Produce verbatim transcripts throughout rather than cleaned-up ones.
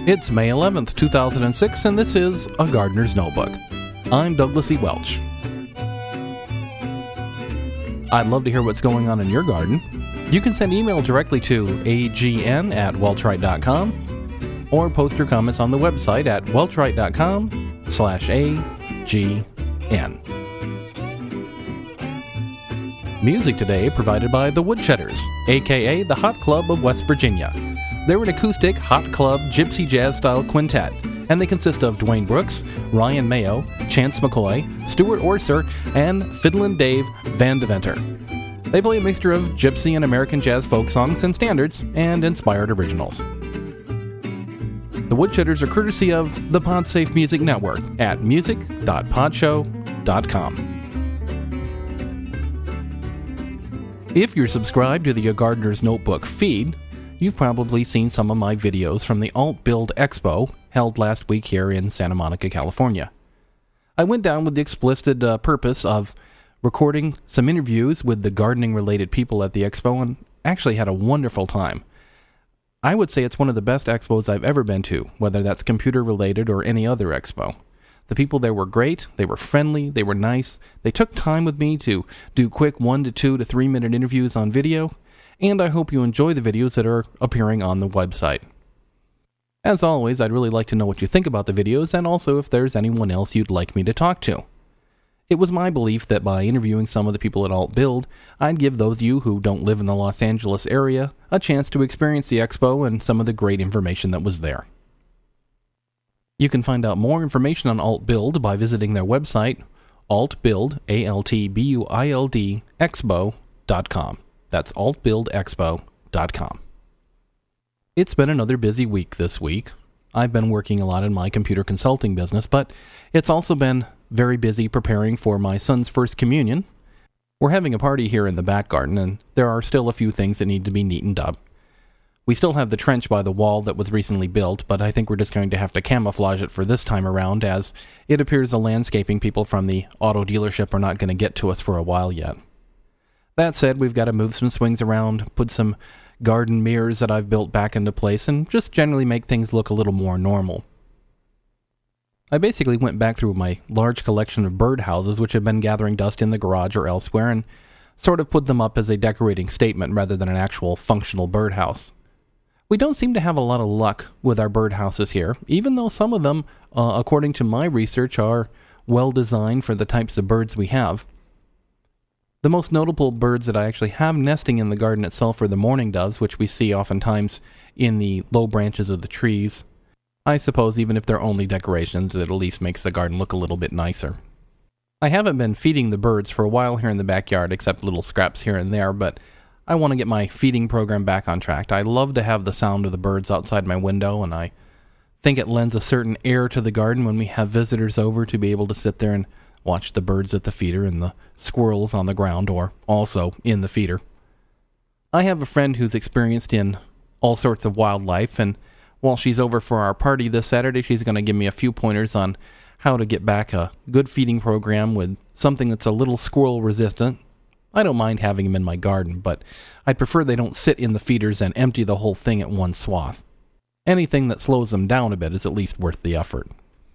It's May eleventh, two thousand six, and this is A Gardener's Notebook. I'm Douglas E. Welch. I'd love to hear what's going on in your garden. You can send email directly to agn at welchright dot com or post your comments on the website at welchright dot com slash agn. Music today provided by the Woodchedders, aka the Hot Club of West Virginia. They're an acoustic, hot club, gypsy jazz-style quintet, and they consist of Dwayne Brooks, Ryan Mayo, Chance McCoy, Stuart Orser, and Fiddlin' Dave Van Deventer. They play a mixture of gypsy and American jazz folk songs and standards, and inspired originals. The Woodchedders are courtesy of the PodSafe Music Network at music dot podshow dot com. If you're subscribed to the A Gardener's Notebook feed, you've probably seen some of my videos from the Alt Build Expo held last week here in Santa Monica, California. I went down with the explicit uh, purpose of recording some interviews with the gardening-related people at the expo and actually had a wonderful time. I would say it's one of the best expos I've ever been to, whether that's computer-related or any other expo. The people there were great, they were friendly, they were nice, they took time with me to do quick one to two to three minute interviews on video, and I hope you enjoy the videos that are appearing on the website. As always, I'd really like to know what you think about the videos, and also if there's anyone else you'd like me to talk to. It was my belief that by interviewing some of the people at Alt Build, I'd give those of you who don't live in the Los Angeles area a chance to experience the expo and some of the great information that was there. You can find out more information on Alt Build by visiting their website, altbuild, A L T B U I L D, expo dot com. That's alt build expo dot com. It's been another busy week this week. I've been working a lot in my computer consulting business, but it's also been very busy preparing for my son's first communion. We're having a party here in the back garden, and there are still a few things that need to be neatened up. We still have the trench by the wall that was recently built, but I think we're just going to have to camouflage it for this time around, as it appears the landscaping people from the auto dealership are not going to get to us for a while yet. That said, we've got to move some swings around, put some garden mirrors that I've built back into place, and just generally make things look a little more normal. I basically went back through my large collection of birdhouses which have been gathering dust in the garage or elsewhere and sort of put them up as a decorating statement rather than an actual functional birdhouse. We don't seem to have a lot of luck with our birdhouses here, even though some of them, uh, according to my research, are well designed for the types of birds we have. The most notable birds that I actually have nesting in the garden itself are the mourning doves, which we see oftentimes in the low branches of the trees. I suppose even if they're only decorations, it at least makes the garden look a little bit nicer. I haven't been feeding the birds for a while here in the backyard, except little scraps here and there, but I want to get my feeding program back on track. I love to have the sound of the birds outside my window, and I think it lends a certain air to the garden when we have visitors over to be able to sit there and watch the birds at the feeder and the squirrels on the ground, or also in the feeder. I have a friend who's experienced in all sorts of wildlife, and while she's over for our party this Saturday, she's going to give me a few pointers on how to get back a good feeding program with something that's a little squirrel resistant. I don't mind having them in my garden, but I'd prefer they don't sit in the feeders and empty the whole thing at one swath. Anything that slows them down a bit is at least worth the effort.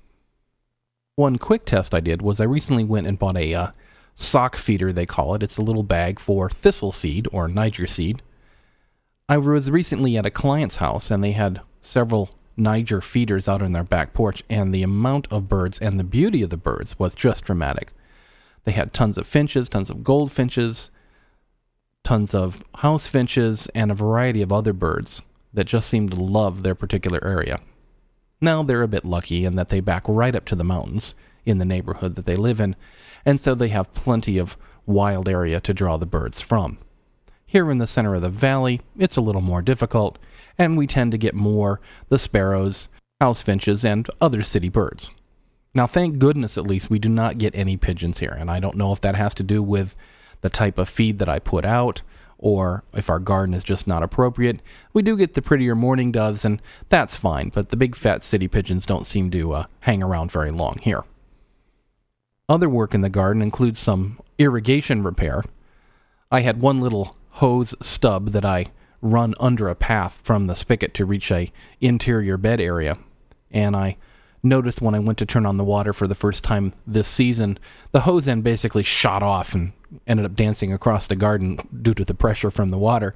One quick test I did was I recently went and bought a uh, sock feeder, they call it. It's a little bag for thistle seed, or Niger seed. I was recently at a client's house, and they had several Niger feeders out on their back porch, and the amount of birds and the beauty of the birds was just dramatic. They had tons of finches, tons of goldfinches, tons of house finches, and a variety of other birds that just seemed to love their particular area. Now, they're a bit lucky in that they back right up to the mountains in the neighborhood that they live in, and so they have plenty of wild area to draw the birds from. Here in the center of the valley, it's a little more difficult, and we tend to get more the sparrows, house finches, and other city birds. Now, thank goodness at least we do not get any pigeons here, and I don't know if that has to do with the type of feed that I put out, or if our garden is just not appropriate. We do get the prettier mourning doves, and that's fine, but the big fat city pigeons don't seem to uh, hang around very long here. Other work in the garden includes some irrigation repair. I had one little hose stub that I run under a path from the spigot to reach a interior bed area. And I noticed when I went to turn on the water for the first time this season, the hose end basically shot off and ended up dancing across the garden due to the pressure from the water.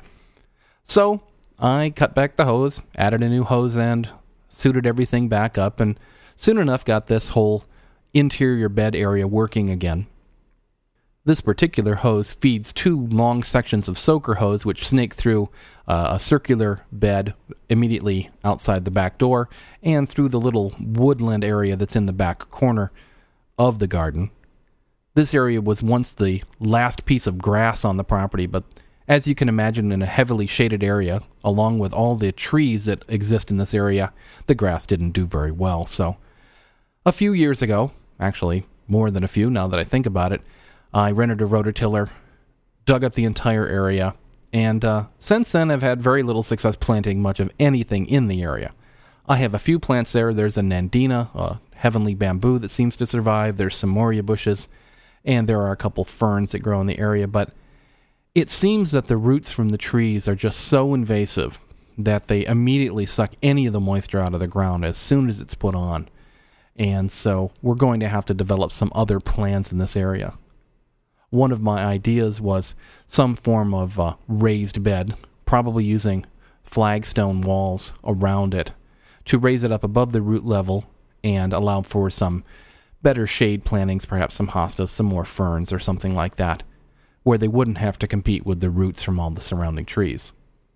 So I cut back the hose, added a new hose end, suited everything back up, and soon enough got this whole interior bed area working again. This particular hose feeds two long sections of soaker hose which snake through uh, a circular bed immediately outside the back door and through the little woodland area that's in the back corner of the garden. This area was once the last piece of grass on the property, but as you can imagine, in a heavily shaded area, along with all the trees that exist in this area, the grass didn't do very well. So a few years ago, actually more than a few now that I think about it, I rented a rototiller, dug up the entire area, and uh, since then I've had very little success planting much of anything in the area. I have a few plants there. There's a Nandina, a heavenly bamboo that seems to survive. There's some Moria bushes, and there are a couple ferns that grow in the area, but it seems that the roots from the trees are just so invasive that they immediately suck any of the moisture out of the ground as soon as it's put on. And so we're going to have to develop some other plans in this area. One of my ideas was some form of uh, raised bed, probably using flagstone walls around it to raise it up above the root level and allow for some better shade plantings, perhaps some hostas, some more ferns or something like that, where they wouldn't have to compete with the roots from all the surrounding trees.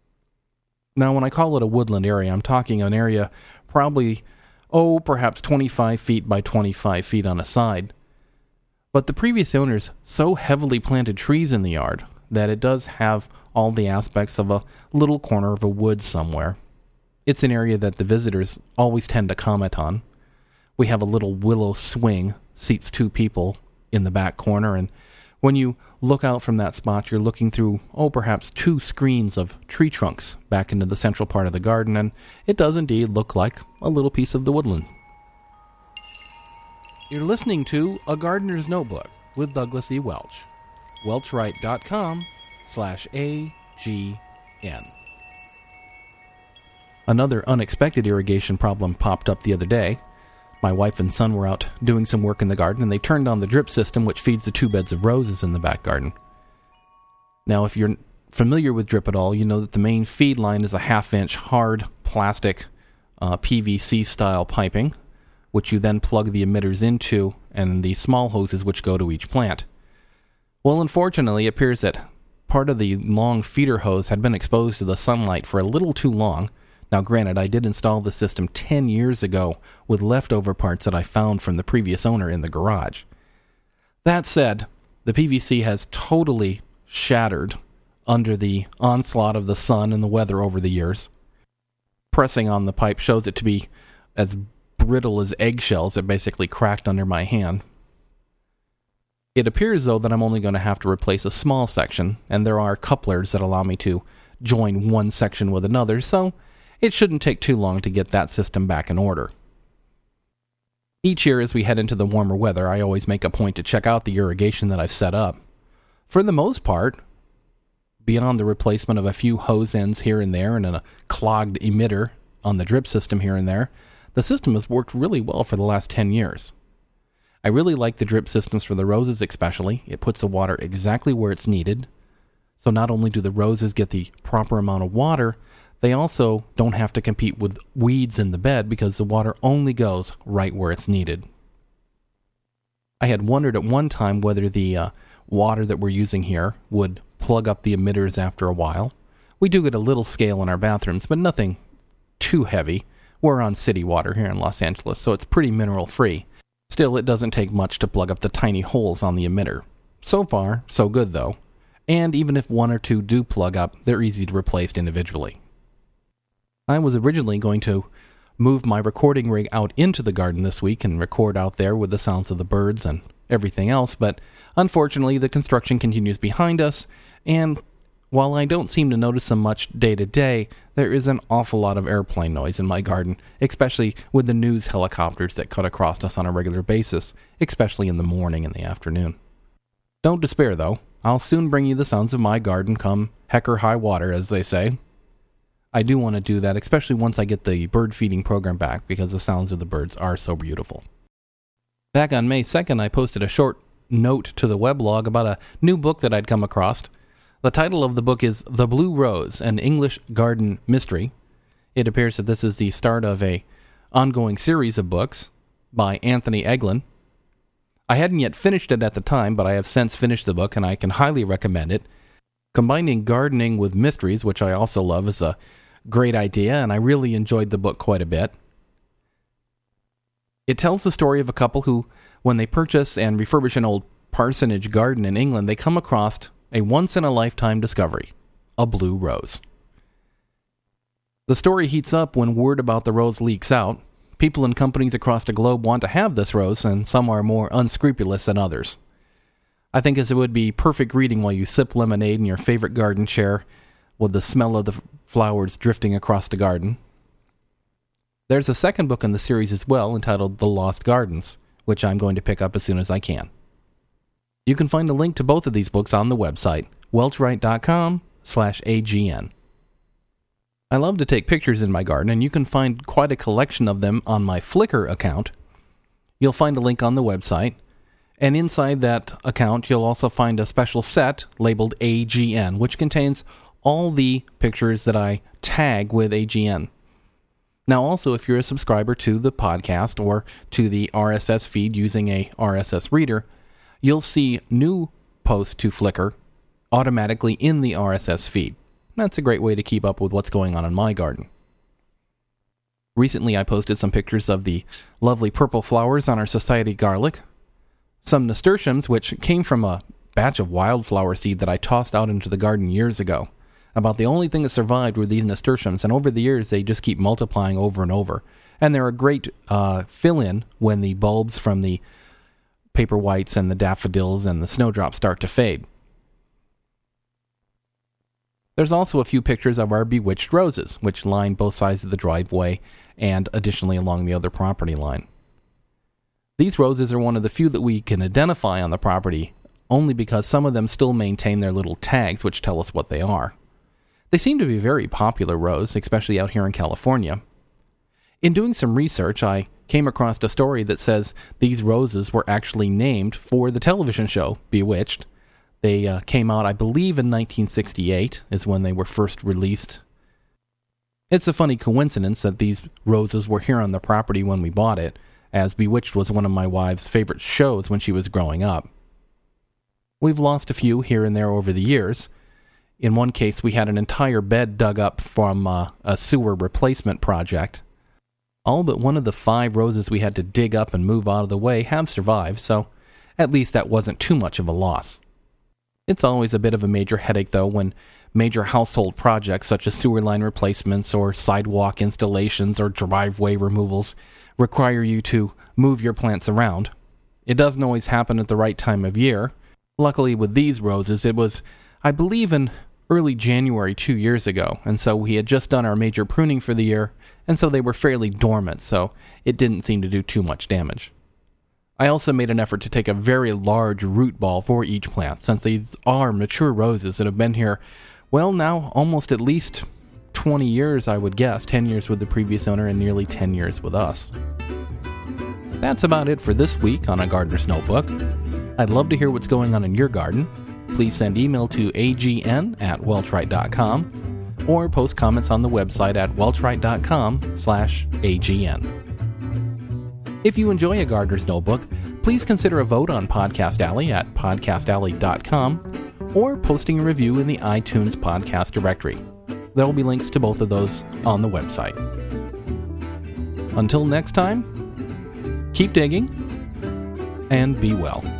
Now, when I call it a woodland area, I'm talking an area probably, oh, perhaps twenty-five feet by twenty-five feet on a side. But the previous owners so heavily planted trees in the yard that it does have all the aspects of a little corner of a wood somewhere. It's an area that the visitors always tend to comment on. We have a little willow swing, seats two people in the back corner, and when you look out from that spot, you're looking through, oh, perhaps two screens of tree trunks back into the central part of the garden, and it does indeed look like a little piece of the woodland. You're listening to A Gardener's Notebook with Douglas E. Welch. Welchwright.com slash A-G-N. Another unexpected irrigation problem popped up the other day. My wife and son were out doing some work in the garden, and they turned on the drip system, which feeds the two beds of roses in the back garden. Now, if you're familiar with drip at all, you know that the main feed line is a half-inch hard plastic uh, P V C-style piping, which you then plug the emitters into, and the small hoses which go to each plant. Well, unfortunately, it appears that part of the long feeder hose had been exposed to the sunlight for a little too long. Now, granted, I did install the system ten years ago with leftover parts that I found from the previous owner in the garage. That said, the P V C has totally shattered under the onslaught of the sun and the weather over the years. Pressing on the pipe shows it to be as brittle as eggshells. It basically cracked under my hand. It appears, though, that I'm only going to have to replace a small section, and there are couplers that allow me to join one section with another, so it shouldn't take too long to get that system back in order. Each year as we head into the warmer weather, I always make a point to check out the irrigation that I've set up. For the most part, beyond the replacement of a few hose ends here and there and a clogged emitter on the drip system here and there, the system has worked really well for the last ten years. I really like the drip systems for the roses especially. It puts the water exactly where it's needed. So not only do the roses get the proper amount of water, they also don't have to compete with weeds in the bed because the water only goes right where it's needed. I had wondered at one time whether the uh, water that we're using here would plug up the emitters after a while. We do get a little scale in our bathrooms, but nothing too heavy. We're on city water here in Los Angeles, so it's pretty mineral-free. Still, it doesn't take much to plug up the tiny holes on the emitter. So far, so good, though. And even if one or two do plug up, they're easy to replace individually. I was originally going to move my recording rig out into the garden this week and record out there with the sounds of the birds and everything else, but unfortunately the construction continues behind us, and while I don't seem to notice them much day to day, there is an awful lot of airplane noise in my garden, especially with the news helicopters that cut across us on a regular basis, especially in the morning and the afternoon. Don't despair, though. I'll soon bring you the sounds of my garden come heck or high water, as they say. I do want to do that, especially once I get the bird feeding program back, because the sounds of the birds are so beautiful. Back on May second, I posted a short note to the weblog about a new book that I'd come across. The title of the book is The Blue Rose, an English Garden Mystery. It appears that this is the start of a ongoing series of books by Anthony Eglin. I hadn't yet finished it at the time, but I have since finished the book, and I can highly recommend it. Combining gardening with mysteries, which I also love, is a great idea, and I really enjoyed the book quite a bit. It tells the story of a couple who, when they purchase and refurbish an old parsonage garden in England, they come across a once-in-a-lifetime discovery, a blue rose. The story heats up when word about the rose leaks out. People and companies across the globe want to have this rose, and some are more unscrupulous than others. I think as it would be perfect reading while you sip lemonade in your favorite garden chair with the smell of the flowers drifting across the garden. There's a second book in the series as well, entitled The Lost Gardens, which I'm going to pick up as soon as I can. You can find a link to both of these books on the website, welchwright.com slash AGN. I love to take pictures in my garden, and you can find quite a collection of them on my Flickr account. You'll find a link on the website, and inside that account you'll also find a special set labeled A G N, which contains all the pictures that I tag with A G N. Now also, if you're a subscriber to the podcast or to the R S S feed using a R S S reader, you'll see new posts to Flickr automatically in the R S S feed. That's a great way to keep up with what's going on in my garden. Recently, I posted some pictures of the lovely purple flowers on our society garlic, some nasturtiums, which came from a batch of wildflower seed that I tossed out into the garden years ago. About the only thing that survived were these nasturtiums, and over the years they just keep multiplying over and over. And they're a great uh, fill-in when the bulbs from the paper whites and the daffodils and the snowdrops start to fade. There's also a few pictures of our bewitched roses, which line both sides of the driveway and additionally along the other property line. These roses are one of the few that we can identify on the property, only because some of them still maintain their little tags which tell us what they are. They seem to be a very popular rose, especially out here in California. In doing some research, I came across a story that says these roses were actually named for the television show Bewitched. They uh, came out, I believe, in nineteen sixty-eight, is when they were first released. It's a funny coincidence that these roses were here on the property when we bought it, as Bewitched was one of my wife's favorite shows when she was growing up. We've lost a few here and there over the years. In one case, we had an entire bed dug up from uh, a sewer replacement project. All but one of the five roses we had to dig up and move out of the way have survived, so at least that wasn't too much of a loss. It's always a bit of a major headache, though, when major household projects such as sewer line replacements or sidewalk installations or driveway removals require you to move your plants around. It doesn't always happen at the right time of year. Luckily, with these roses, it was, I believe, in early January two years ago, and so we had just done our major pruning for the year, and so they were fairly dormant, so it didn't seem to do too much damage. I also made an effort to take a very large root ball for each plant, since these are mature roses that have been here, well, now almost at least twenty years, I would guess, ten years with the previous owner and nearly ten years with us. That's about it for this week on A Gardener's Notebook. I'd love to hear what's going on in your garden. Please send email to agn at welchwright dot com or post comments on the website at welchwright.com slash agn. If you enjoy A Gardener's Notebook, please consider a vote on Podcast Alley at podcast alley dot com or posting a review in the iTunes podcast directory. There will be links to both of those on the website. Until next time, keep digging and be well.